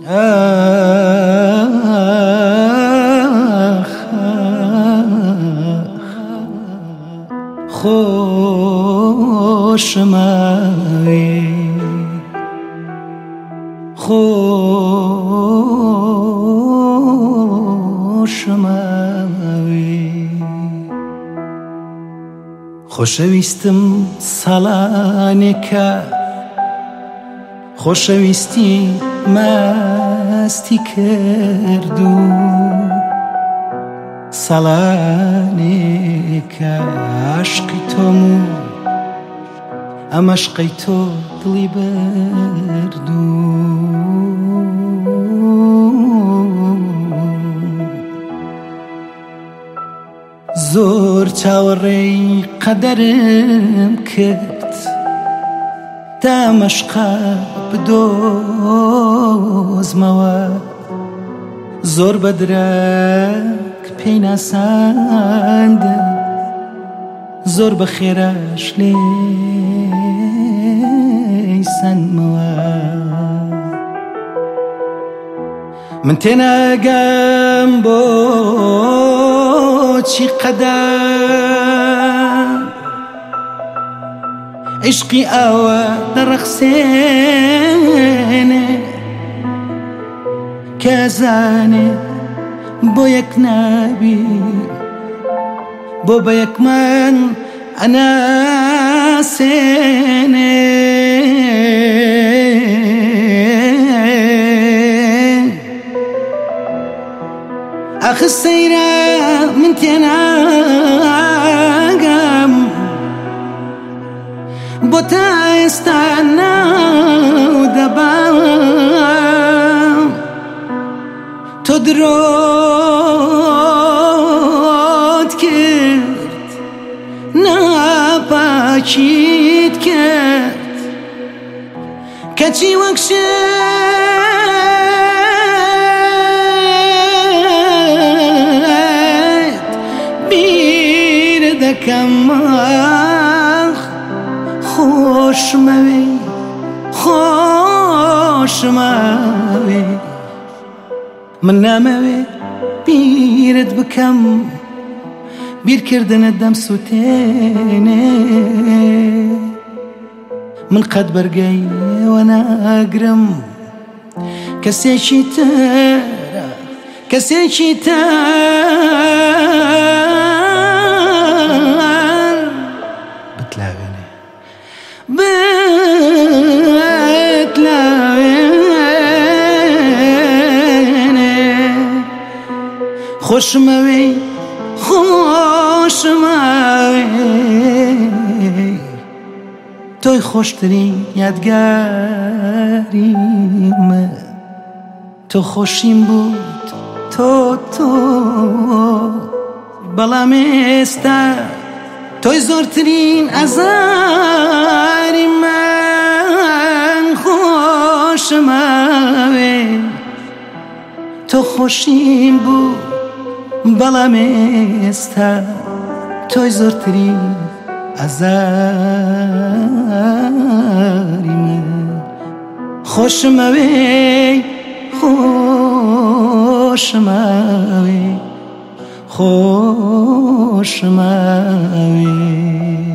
خوشموی خوشموی خۆشەویستم ساڵانێکە خۆشەویستی ماستی کردو ساڵانێکە عاشقی تۆم و ئەم عاشقەی تۆ دڵی بردو زۆر چاوەڕێی قەدەرم کرد دام عاشقە بدۆزمەوە زۆر بەدرەک پێی ناساندە زۆر بە خێرەش لێی سەنمەوە من تێناگەم بۆچی قەدەر عشقی ئەوە دەڕەخسێنێ کەزانێ بۆ یەک نابی بۆ بە یەکمان ئەناسێنێ ئەخ سەیرە من تێناگەم بۆ تا ئێستا ناو دەبام تۆ درۆت کرد ناپاکیت کرد کەچی وەک شێت بیر دەکەم خوشموی خوشموی من نامەوێ بیرت بکەم بیرکردنت دەمسووتێنێ من قەت بەرگەیەوە ناگرم کەسێکی ترە کەسێکی تر بتلاوێنێ خوشموی خوشموی تۆی خۆشترین یادگاریمە تۆ خۆشیم بود تۆ بەڵام ئێستا تۆی زۆرترین ئەزاری من خۆشمەوێ تۆ خۆشیم بود بەڵام ئێستا تۆی زۆرترین ئەزاری من خۆشمەوێ خوشموی خوشموی